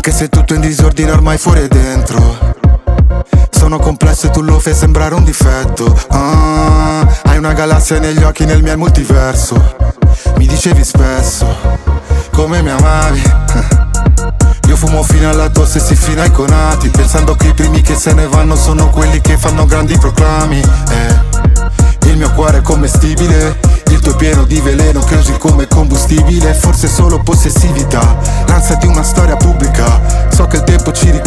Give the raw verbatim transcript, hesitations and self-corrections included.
Anche se tutto in disordine ormai fuori e dentro. Sono complesso e tu lo fai sembrare un difetto. ah, Hai una galassia negli occhi nel mio multiverso. Mi dicevi spesso come mi amavi. Io fumo fino alla tosse e si fino ai conati, pensando che i primi che se ne vanno sono quelli che fanno grandi proclami. eh, Il mio cuore è commestibile, il tuo è pieno di veleno che usi come combustibile. Forse solo possessività, l'ansia di una storia pubblica. So che il tempo ci ricorda